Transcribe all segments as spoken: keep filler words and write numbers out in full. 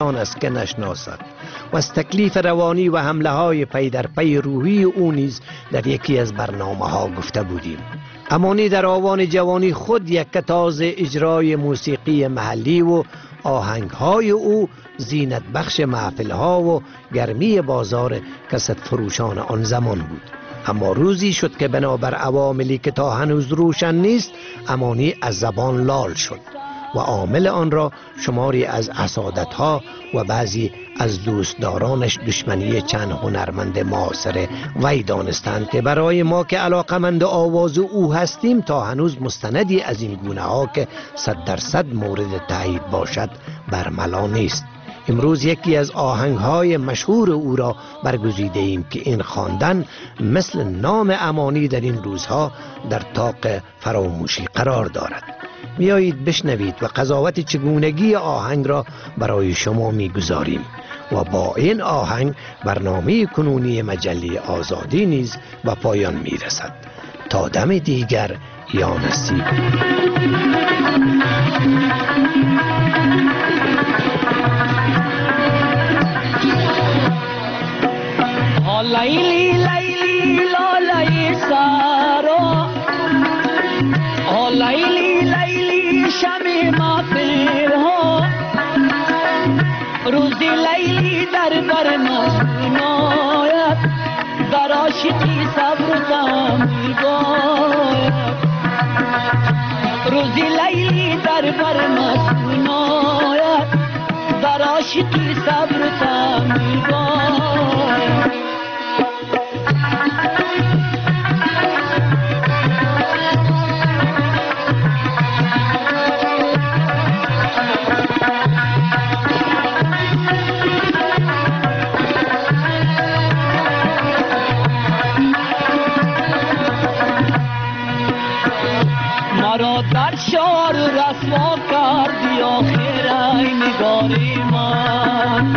آن است که نشناسد و از تکلیف روانی و حمله های پی در پی روحی او نیز در یکی از برنامه ها گفته بودیم. امانی در آوان جوانی خود یک کتاز اجرای موسیقی محلی و آهنگ های او زینت بخش محفل ها و گرمی بازار کست فروشان آن زمان بود. اما روزی شد که بنابر عواملی که تا هنوز روشن نیست امانی از زبان لال شد و عامل آن را شماری از حسادت ها و بعضی از دوستدارانش دشمنی چند هنرمند معاصر وی دانستند که برای ما که علاقمند آواز او هستیم تا هنوز مستندی از این گونه ها که صد درصد مورد تایید باشد برملا نیست. امروز یکی از آهنگ های مشهور او را برگزیده ایم که این خواندن مثل نام امانی در این روزها در طاق فراموشی قرار دارد. بیایید بشنوید و قضاوت چگونگی آهنگ را برای شما میگذاریم و با این آهنگ برنامه کنونی مجله آزادی نیز به پایان میرسد. تا دم دیگر یا نصیب. لیلی لیلی لالی سارا، لیلی لیلی شمی مافر ها، روزی لیلی در بر مسکنایت، در عاشقی صبر تام باید. روزی لیلی در بر مسکنایت، در عاشقی صبر تام باید. مرا در شار رسوا کردی آخر ای نگاری من،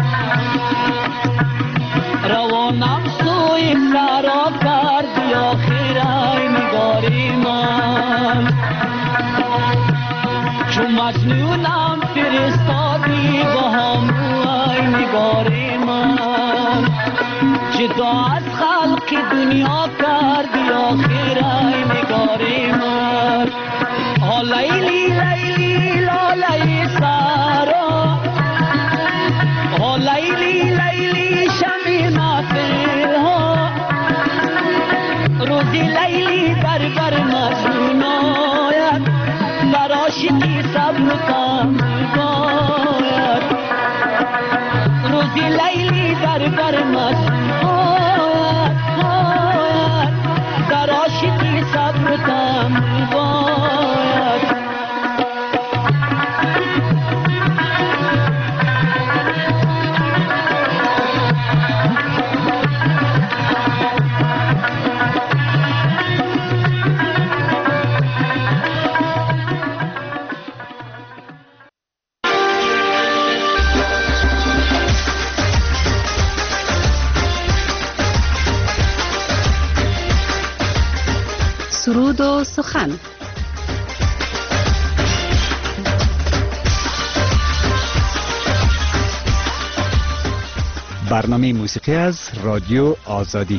روانم سوی سرا کردی آخر ای نگاری من. چون مجنونم فرستادی با همو ای نگاری من، جدا از خلق دنیا کردی آخر ای نگاری من. لیلی لیلی لالی سارا، لیلی لیلی شمی مافر ها، روزی لیلی در بر مسکنایت، در عاشقی صبر کام باید. روزی لیلی در بر مسکنایت، در عاشقی صبر کام باید. سرود و سخن. برنامه موسیقی از رادیو آزادی.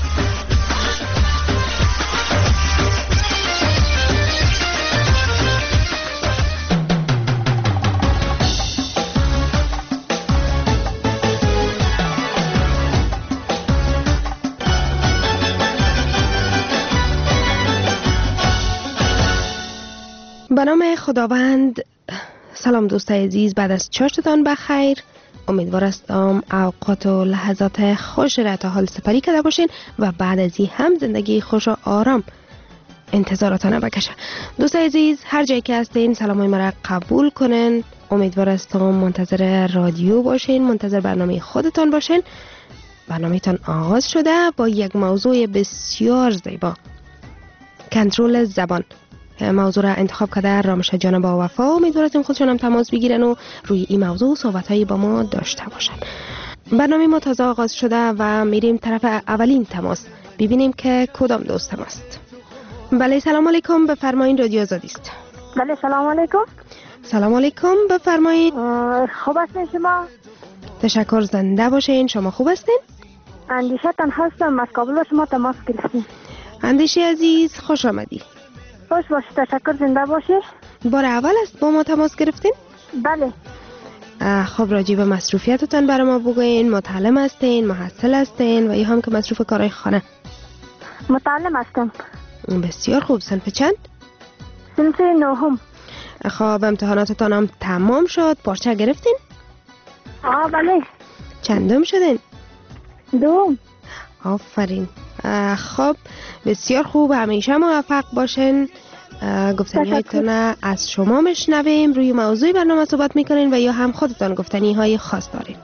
به نام خداوند. سلام دوستای عزیز، بعد از چاشتتان بخیر. امیدوار هستم اوقات و لحظات خوش را تا حال سپری کرده باشین و بعد از این هم زندگی خوش و آرام انتظاراتان بکشه. دوستای عزیز، هر جایی که هستین سلامای مرا قبول کنین. امیدوار هستم منتظر رادیو باشین، منتظر برنامه خودتان باشین. برنامه تان آغاز شده با یک موضوع بسیار زیبا، کنترل زبان. موضوع را انتخاب کرده رامشه جان با وفا. امیدوارم خودشون هم تماس بگیرن و روی این موضوع صحبت‌هایی با ما داشته باشن. برنامه ما تازه آغاز شده و میریم طرف اولین تماس، ببینیم که کدام دوستم است. بله سلام علیکم، بفرمایید، رادیو آزادی است. بله سلام علیکم. سلام علیکم، بفرمایید. خوب هستین شما؟ تشکر، زنده باشین. شما خوب هستین؟ اندیشه تنها هستم، از کابل با شما تماس گرفتیم. اندیشه عزیز خوش آمدی. خوش باشی، تشکر، زنده باشی. بار اول است با ما تماس گرفتین؟ بله. خب راجع به مصروفیتتان برای ما بگوین. متعلم هستین، محصل هستین و یا هم که مصروف کارهای خانه؟ متعلم هستم. بسیار خوب. صنف چند؟ صنف نهم. خب امتحاناتتان هم تمام شد، پارچه گرفتین؟ آه بله. چندم شدین؟ دوم. آفرین. خب بسیار خوب، همیشه موفق باشین. گفتنی هایتون از شما میشنویم. روی موضوع برنامه صحبت میکنین و یا هم خودتان گفتنی های خاص دارین؟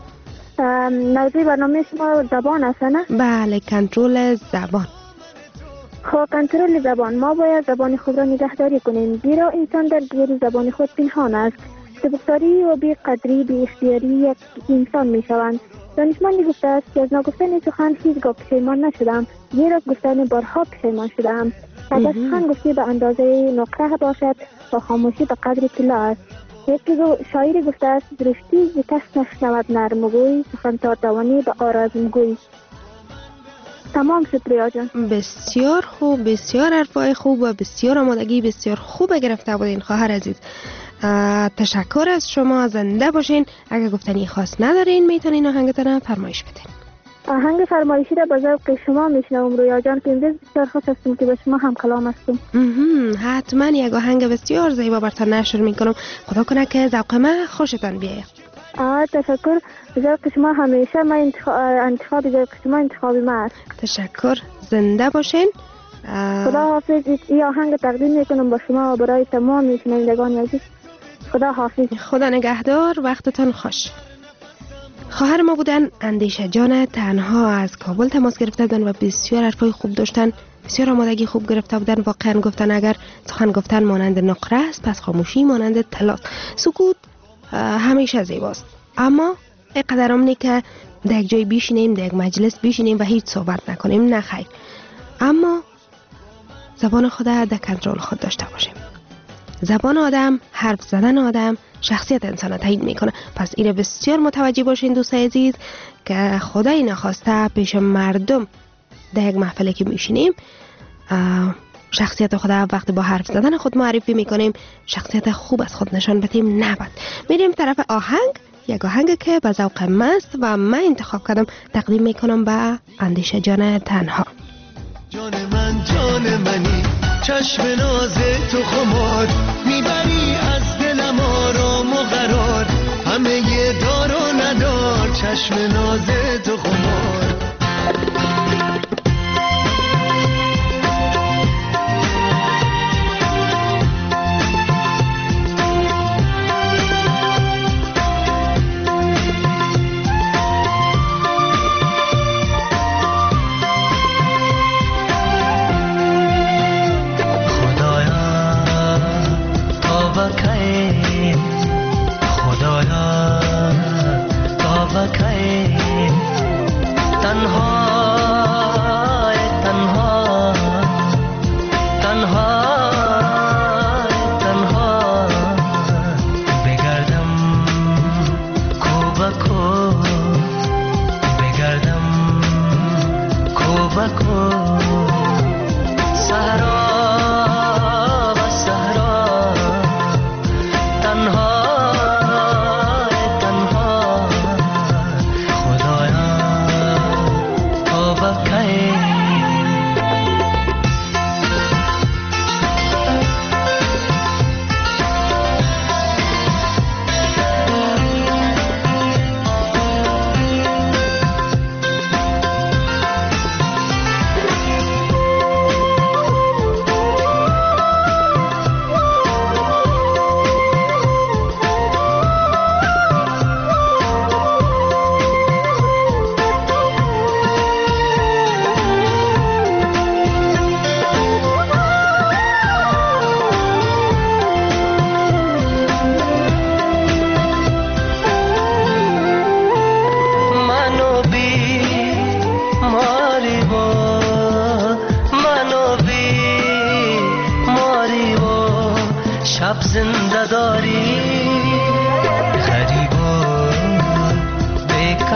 موضوع برنامه شما زبان است نه؟ بله، کنترل زبان. خب کنترل زبان، ما باید زبان خود را نگهداری کنیم، زیرا انسان در گیر زبان خود پنهان است. سبکساری و بی قدری بی اختیاری یک انسان می شوند. دانشمندی گفته است که از نگفتن سخن هیچگاه پشیمان نشدم، زیرا گفتن بارها پشیمان شدم. اگر سخن گفتی به اندازه نقره باشد و خاموشی به قدر طلا است. یکی شاعری گفته است درشتی ز کس نشنود نرمگوی، سخن تا توانی به آرازمگوی. تمام شد ریا جان. بسیار خوب، بسیار حرفای خوب و بسیار آمادگی بسیار خوب گرفته بودین خواهر عزیز. تشکر از شما، زنده باشین. اگر گفتنی خاص ندارین میتونین آهنگتون فرمایش بدین. آهنگ فرمایشی را با ذوق شما میشنوم رویا جان، که امروز بسیار خوش هستم که با شما هم کلام هستم. حتما یک آهنگ بسیار زیبا براتون نشر میکنم. خدا کنه که ذوق من خوشتون بیاید. آه تشکر. ذوق شما همیشه ما انتخاب انتخاب ذوق شما انتخاب ما است. تشکر، زنده باشین. خدا حافظ. این آهنگ تقدیم میکنم با شما و برای تمام میشنوندگان عزیز. خدا حافظ. خدا نگهدار، وقتتان خوش. خواهر ما بودن اندیشه جان تنها، از کابل تماس گرفته بودن و بسیار حرفای خوب داشتن، بسیار آمادگی خوب گرفته بودن. واقعا گفتن اگر سخن گفتن مانند نقره است، پس خاموشی مانند طلا. سکوت همیشه زیباست، اما اینقدر هم نی که در یک جای بیشینیم، در یک مجلس بیشینیم و هیچ صحبت نکنیم، نه خیر. اما زبان خود در کنترل خود داشته باشیم. زبان آدم، حرف زدن آدم شخصیت انسان تعیین میکنه. پس اینه بسیار متوجه باشین دوستای عزیز که خدای نخواسته پیش مردم در یک محفلی که میشینیم شخصیت خود وقتی با حرف زدن خود معرفی میکنیم، شخصیت خوب از خود نشان بدیم. نباید. میریم طرف آهنگ، یک آهنگ که به ذوق من است و من انتخاب کردم تقدیم میکنم به اندیشه جان تنها. جان من جان منی، چشم ناز تو خمار، میبری از دلم آرام و قرار، همه یه دار و ندار، چشم ناز تو خمار.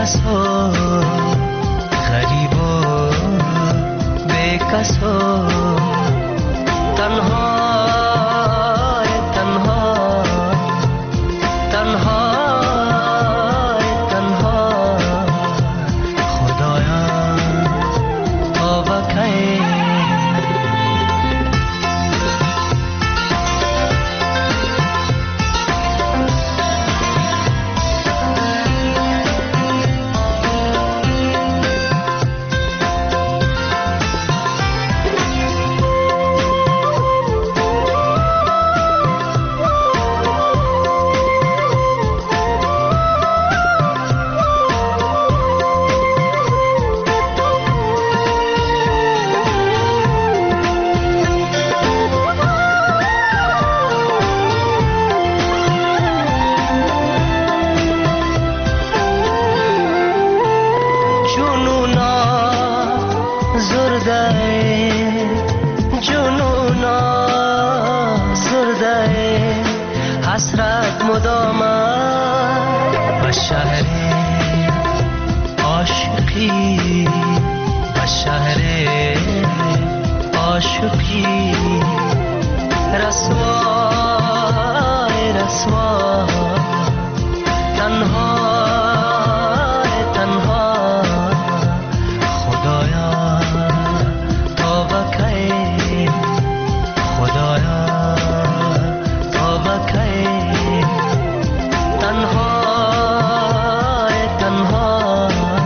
کسا غریبا بے کسا تنها تنها تنها تنها خدایا توبه کی حسرت مدام و شهر عاشقی و شهر عاشقی رسوا رسوا تنها تنها خدایا توبه کی خدایا توبه کی تنها تنها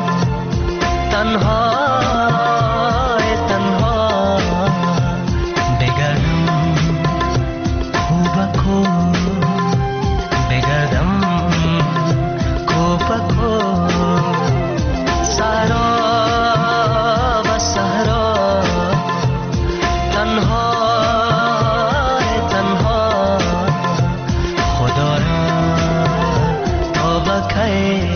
تنها تنها بگردم کوبه کو بگردم کوبه کو سهرا و سهرا تنها تنها خدا را توبه کی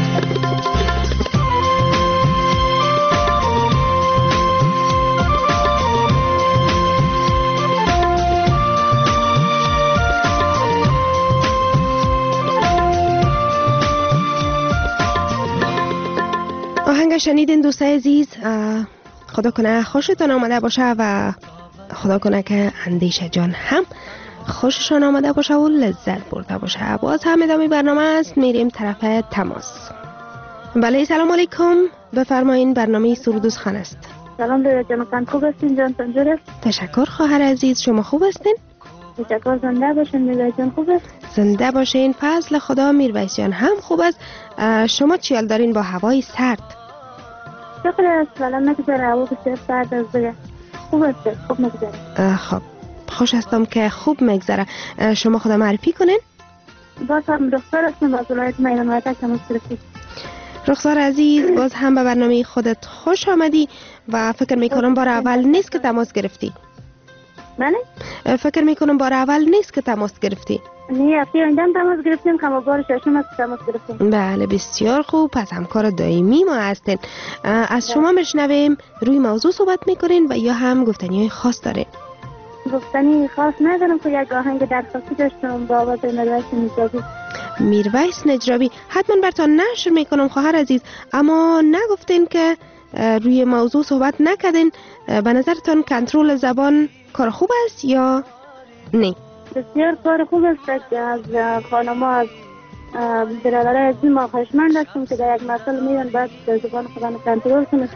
آهنگ شنیدین دوستای عزیز. خدا کنه خوشتون آمده باشه و خدا کنه که اندیشه جان هم خوششان آمده باشه و لذت برده باشه. باز هم ادامه برنامه است، میریم طرف تماس. بله سلام علیکم، بفرمایین، برنامه سرودوز خان است. سلام در جان، خوب هستین؟ جان تنجور است. تشکر خواهر عزیز، شما خوب هستین؟ تشکر، زنده باشین. میرویس جان خوب است؟ زنده باشین، فضل خدا. میرویس جان هم خوب است. شما چی حال دارین با هوای سرد؟ شکر است، ولی نگذاره هوا بسیار سرد است دیگه. خوب است، خوب میگذره. خب خوش هستم که خوب میگذره. شما خدا معرفی کنین؟ باز هم رخسار هستم از ولایت میدان وردک تماس گرفتید. رخسار عزیز، باز هم به برنامه خودت خوش آمدی و فکر میکنم بار اول نیست که تماس گرفتی. بله؟ فکر میکنم بار اول نیست که تماس گرفتی. نه، هفته آینده هم تماس گرفتیم، که بار ششم است تماس گرفتیم. بله بسیار خوب، پس همکار دائمی ما هستین. از شما میشنویم روی موضوع صحبت میکنین و یا هم گفتنی های خاص دارین؟ گفتنی خاص ندارم که یک آهنگ درخواستی داشتم با آواز میرویس نجرابی. میرویس نجرابی حتما براتون نشر میکنم خواهر عزیز، اما نگفتین که روی موضوع صحبت نکردین. به نظرتون کنترل زبان کار خوب است یا نه؟ بسیار کار خوب است که از خانما از برادرای عزیز ما خواهشمند هستم که در یک مسئله میرن باید زبان خودم کنترل کنند.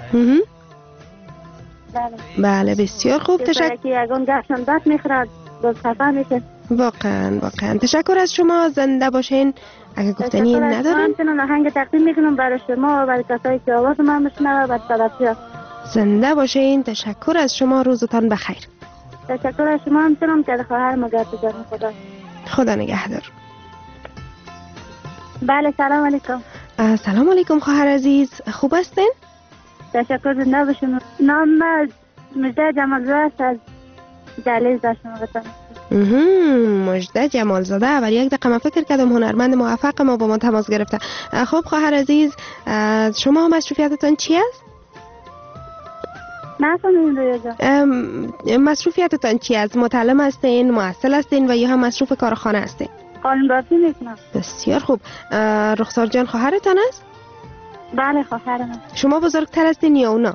بله بله بسیار خوب، تشکر. که یگان گفتن بد میخورد باز خفه میشه. واقعا واقعا تشکر از شما، زنده باشین. اگه گفتنی ندارین من آهنگ تقدیم میکنم برای شما و برای کسایی که آواز من میشنوه و طرفدار. زنده باشین، تشکر از شما، روزتان بخیر. تشکر از شما همچنان که خواهر مگر بزرم. خدا خدا نگهدار. بله سلام علیکم. سلام علیکم خواهر عزیز، خوب هستین؟ تشکر، زنده باشین. نام مجده جمالزاده است از دلیل داشتم بتانم. مجده جمالزاده، ولی یک دقیقه من فکر کردم هنرمند موفق ما با ما تماس گرفته. خب خواهر عزیز، شما مصروفیتتان چی است؟ نفهمیدم رویا جان. مصروفیتتان چی است؟ متعلم هستین، محصل هستین و یا هم مصروف کارخانه هستین؟ قانون بافی میکنم. بسیار خوب. رخسار جان خواهرتان است؟ بله خواهر من. شما بزرگتر هستین یا اونا؟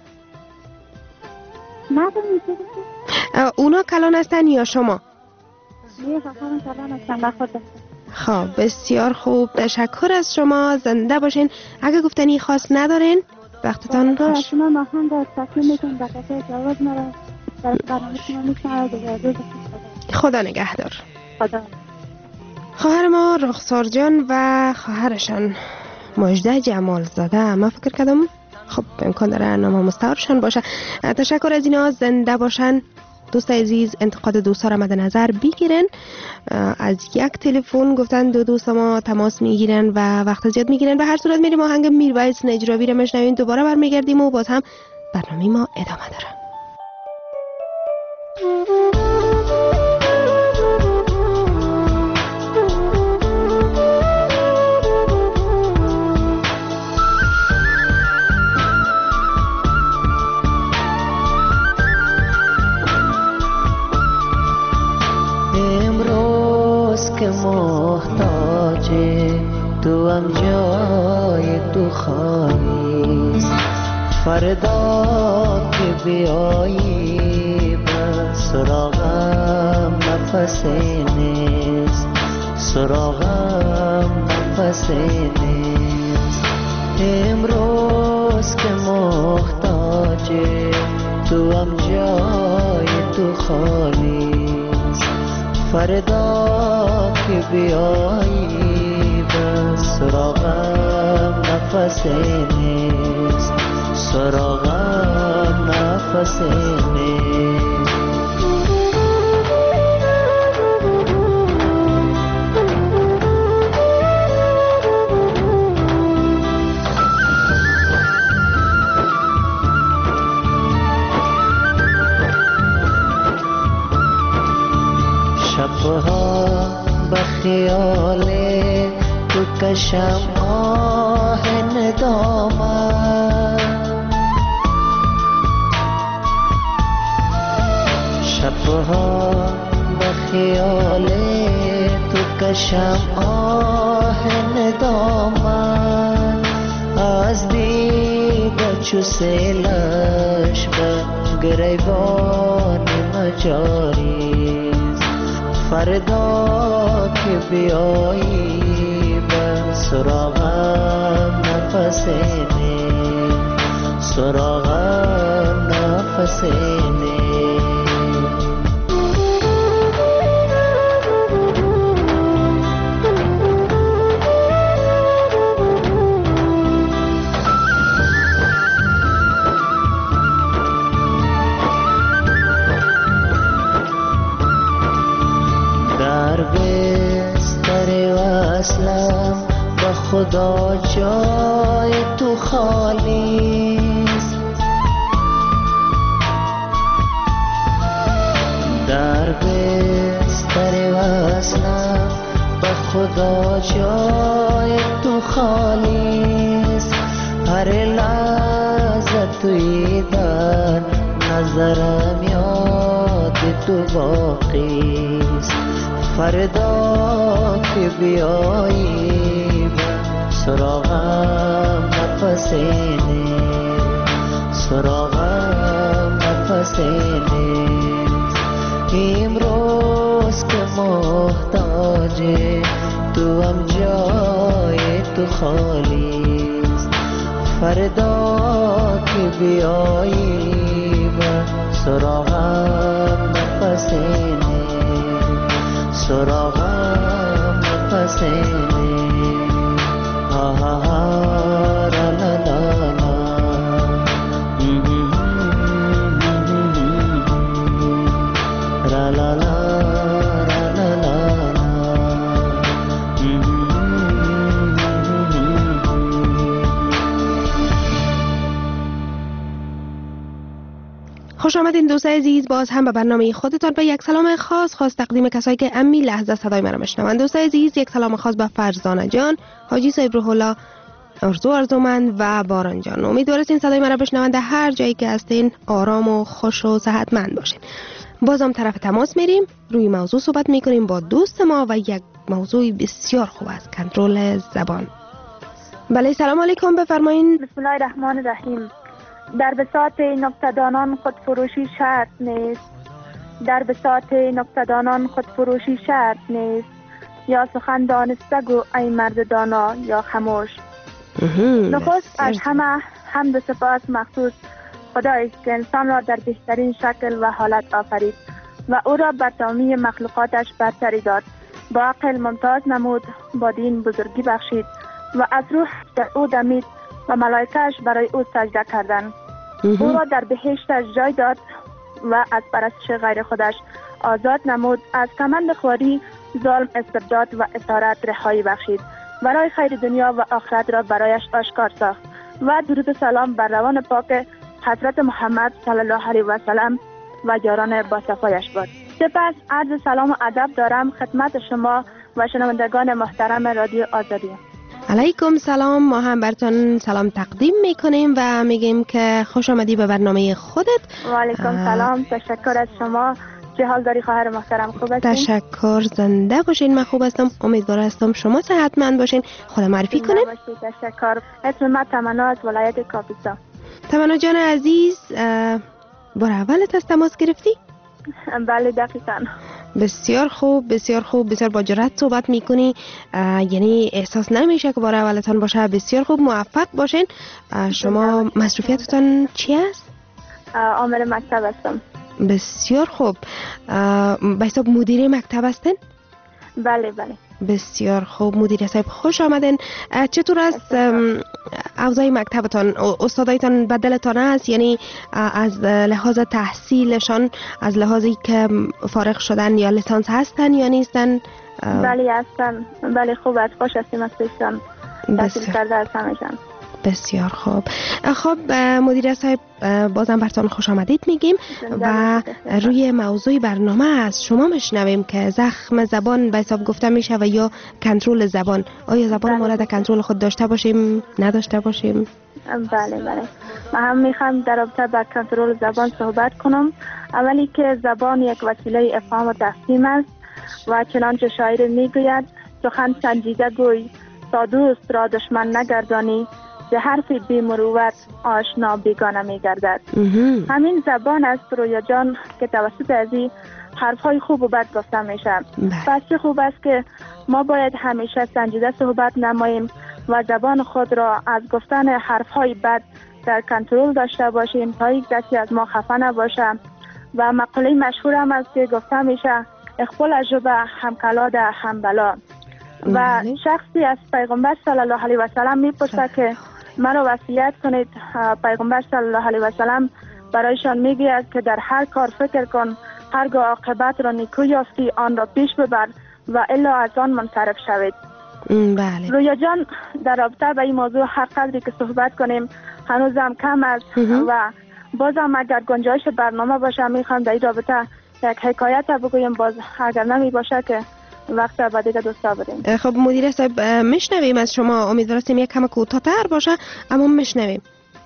نه بمیشه اونا کلان هستن یا شما؟ یه خواهر من کلان هستن و خود هستن. خب بسیار خوب، تشکر از شما، زنده باشین. اگه گفتنی خاص ندارین وقتتان خوش. شما ماهان در تقدیم میکنم دقیقه جواز مرا در برنامه شما میکنم و خدا نگهدار. خدا. خواهر ما رخسار جان و خواهرشان مجده جمال زاده، ما فکر کردم خب امکان داره نام مستعارشان باشه. تشکر از اینا، زنده باشن. دوست عزیز انتقاد دوستا را مد نظر بگیرن. از یک تلفن گفتن دو دوست ما تماس میگیرن و وقت زیاد میگیرن. به هر صورت میریم آهنگ میرویس نجراوی را میشنویم، دوباره برمیگردیم و باز هم برنامه ما ادامه داره. که محتاج تو هم جای تو خواهیست، فردا که بیایی به سراغم نفسی نیست، سراغم نفسی نیست. امروز که محتاج تو هم جای تو خواهیست، فردا که بیایی به سراغم نفسی نیست، سراغم نفسی نیست. شبها به خیال تو کشم آه ندامت، شبها به خیال تو کشم آه ندامت، از دیده چو سیلش به گریبان مجاری، فردا که بیایی به سراغم نفسی نیست، سراغم نفسی نیست. خدا جای تو خالیست، در بستر وصلم به خدا جای تو خالیست، هر لحظه توی در نظرم یاد تو باقیست، فردا که بیایی سراغم نفسی نیست، سراغم نفسی نیست. امروز که محتاج تو هم جای تو خالیست، فردا که بیایی به سراغم نفسی نیست، سراغم نفسی نیست. خوش آمدین دوست عزیز، باز هم به برنامه خودتان. به یک سلام خاص خاص تقدیم کسایی که امی لحظه صدای مرا میشنوند. دوست عزیز یک سلام خاص به فرزانه جان، حاجی صاحب روح الله، ارزو ارزومند و باران جان. امیدوارم این صدای مرا بشنوند هر جایی که هستین آرام و خوش و صحتمند باشین. بازم طرف تماس میریم، روی موضوع صحبت میکنیم با دوست ما و یک موضوع بسیار خوب است، کنترل زبان. بله سلام علیکم، بفرمایین. بسم الله الرحمن الرحیم. در بساط نکته‌دانان خودفروشی شرط نیست، در بساط نکته‌دانان خودفروشی شرط نیست، یا سخن دانسته گو ای مرد دانا یا خاموش. نخست از همه حمد و سپاس مخصوص خدایی است که انسان را در بهترین شکل و حالت آفرید و او را بر تمامی مخلوقاتش برتری داد، با عقل ممتاز نمود، با دین بزرگی بخشید و از روح در او دمید و ملائکه‌اش برای او سجده کردند. او را در بهشتش جای داد و از پرستش غیر خودش آزاد نمود، از کمند خواری، ظلم، استبداد و اسارت رهایی بخشید، برای خیر دنیا و آخرت را برایش آشکار ساخت و درود و سلام بر روان پاک حضرت محمد صلی الله علیه و سلم و یاران با صفایش باد. سپس عرض سلام و ادب دارم خدمت شما و شنوندگان محترم رادیو آزادی. علیکم سلام، ما هم براتون سلام تقدیم میکنیم و میگیم که خوش آمدی به برنامه خودت. و علیکم سلام، تشکر از شما. چه حال داری خواهر محترم؟ خوب هستین؟ تشکر، زنده باشین. من خوب هستم، امیدوار هستم شما صحتمند باشین. خدا معرفی کنین. تشکر. اسم من تمنا از ولایت کاپیسا. تمنا جان عزیز، بار اولت از تماس گرفتی؟ بله دقیقاً. بسیار خوب، بسیار خوب، بسیار با جرأت صحبت میکنی، یعنی احساس نمیشه که بار اولتان باشه. بسیار خوب، موفق باشین. شما مصروفیتتان چی است؟ عامل مکتب هستم. بسیار خوب. به حساب مدیر مکتب هستین؟ بله بله. بسیار خوب مدیر صاحب، خوش آمدین. چطور است اوضاع مکتبتان؟ استادایتان بدلتان است؟ یعنی از لحاظ تحصیلشان، از لحاظی که فارغ شدن یا لیسانس هستن یا نیستن؟ بله هستن. بله خوب است، خوش هستیم از پیشتان تحصیل کرده از همشان. بسیار خوب. خب مدیر صاحب بازم براتون خوش آمدید میگیم و روی موضوع برنامه از شما میشنویم که زخم زبان به حساب گفته میشه و یا کنترل زبان. آیا زبان ما را در کنترل خود داشته باشیم، نداشته باشیم؟ بله بله. من هم میخوام در رابطه با کنترل زبان صحبت کنم. اولی که زبان یک وسیله افهام و تفهیم است و چنانچه شاعر میگوید سخن سنجیده گوی تا دوست را دشمن نگردانی، به حرف بی مروت آشنا بیگانه می گردد. همین زبان است رویا جان که توسط ازی حرف های خوب و بد گفته میشه. پس چه خوب است که ما باید همیشه سنجیده صحبت نماییم و زبان خود را از گفتن حرف های بد در کنترل داشته باشیم تا یک کسی از ما خفه نباشه. و مقوله مشهور هم است که گفته میشه اخبال عجبه هم کلاده هم بلا. و شخصی از پیغمبر صلی الله علیه و سلم میپرسه که مرا وصیت کنید. پیغمبر صلی الله علیه و سلم برایشان میگوید که در هر کار فکر کن، هرگاه عاقبت را نیکو یافتی آن را پیش ببر و الا از آن منصرف شوید. بله. رویا جان در رابطه به این موضوع هر قدری که صحبت کنیم هنوزم کم است و بازم اگر گنجایش برنامه باشه میخوام در این رابطه یک حکایت بگویم، باز اگر نمی باشه که وقت بعد دیگه دوستا بدیم. خب مدیر صاحب میشنویم از شما، امیدوارم یک کم کوتاه‌تر باشه اما میشنویم.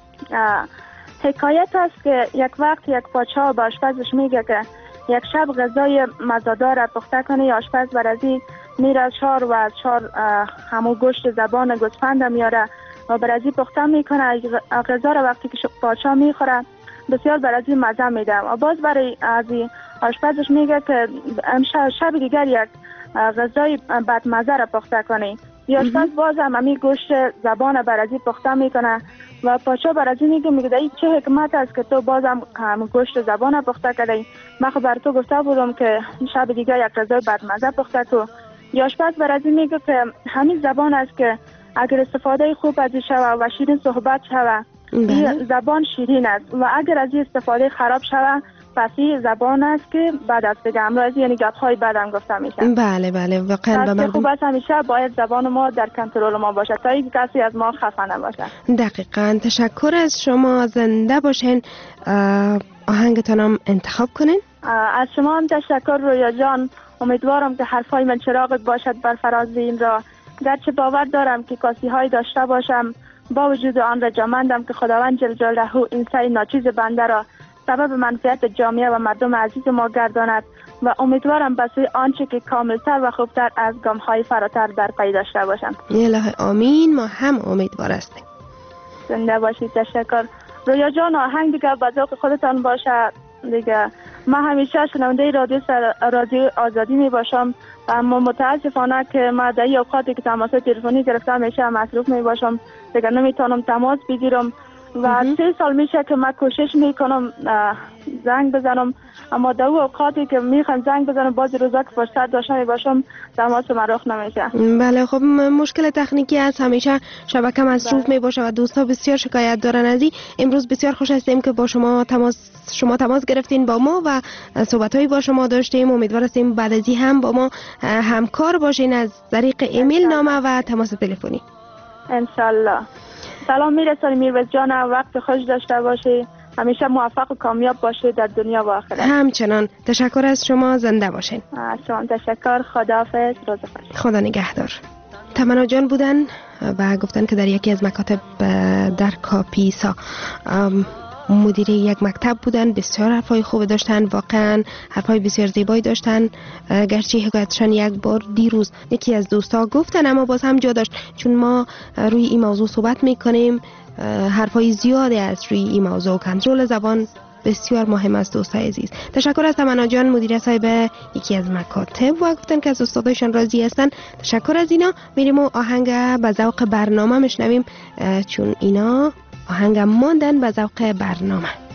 حکایت است که یک وقت یک پادشاه با آشپزش میگه که یک شب غذای مزه‌دار پخته کنه. آشپز بر ازی میره چار و از چار همو گوشت زبان گوسفند میاره و بر ازی پخته میکنه. غذا را وقتی که پادشاه میخوره بسیار بر ازی مزه میده و باز برای ازی آشپزش میگه که امشب شب دیگر یک غذای بدمزه را پخته کنی. آشپز باز هم امی گوشت زبان برازی پخته میکنه و پادشاه برازی میگه میگه این چه حکمت است که تو باز هم گوشت زبان پخته کردی؟ من خب بر تو گفته بودم که شب دیگه یک غذای بدمزه پخته کو. آشپز برازی میگه که همین زبان است که اگر استفاده خوب از شوه و شیرین صحبت شوه این زبان شیرین است و اگر از این استفاده خراب شوه پس این زبان است که بعد از دیگه امروز یعنی گپ‌های بعدم گفته میشه. بله بله واقعا به مردم خوب است همیشه باید زبان ما در کنترل ما باشه تا یک کسی از ما خفه نباشه. دقیقاً. تشکر از شما، زنده باشین. آهنگتانم انتخاب کنین. از شما هم تشکر رویا جان. امیدوارم که حرفای من چراغ باشد بر فراز این را. گرچه باور دارم که کاسی های داشته باشم با وجود آن رجامندم که خداوند جل جلاله این سعی ناچیز بنده را سبب منفعت جامعه و مردم عزیز ما گرداند و امیدوارم به سوی آنچه که کاملتر و خوبتر از گام‌های فراتر در پی داشته باشم. الهی آمین. ما هم امیدوار هستیم. زنده باشید. تشکر. رویا جان، آهنگ دیگه به ذوق خودتان باشه دیگه. من همیشه شنونده رادیو سر... رادیو آزادی می باشم، اما متاسفانه که من در این اوقاتی که تماس تلفنی گرفتم همیشه مصروف می باشم دیگه، نمیتونم تماس بگیرم و سه سال میشه که من کوشش میکنم زنگ بزنم، اما در اون اوقاتی که میخوام زنگ بزنم باز روزا که فرصت داشته باشم تماس من رخ نمیشه. بله خب مشکل تکنیکی است، همیشه شبکه مصروف می باشه و دوستا بسیار شکایت دارن از این. امروز بسیار خوش هستیم که با شما تماس شما تماس گرفتین با ما و صحبت‌هایی با شما داشتیم. امیدوار هستیم بعد از این هم با ما همکار باشین از طریق ایمیل نامه و تماس تلفنی. ان شاء الله. سلام میرسونیم میروز جان، وقت خوش داشته باشی، همیشه موفق و کامیاب باشی در دنیا و آخرت. همچنان. تشکر از شما. زنده باشین. از شما تشکر. خداحافظ. روز خوش. خدا نگهدار. تمنا جان بودن و گفتن که در یکی از مکاتب در کاپیسا مدیر یک مکتب بودن، بسیار حرفای خوب داشتن، واقعا حرفای بسیار زیبایی داشتن، گرچه حکایتشان یک بار دیروز یکی از دوستا گفتن اما باز هم جا داشت، چون ما روی این موضوع صحبت میکنیم، حرفای زیاده از روی این موضوع. کنترل زبان بسیار مهم است دوستای عزیز. تشکر از تمنا جان مدیر صاحب یکی از مکاتب و گفتن که از استادایشان راضی هستن. تشکر از اینا. میریم و آهنگ به ذوق برنامه میشنویم، چون اینا آهنگ ماندن به ذوق برنامه.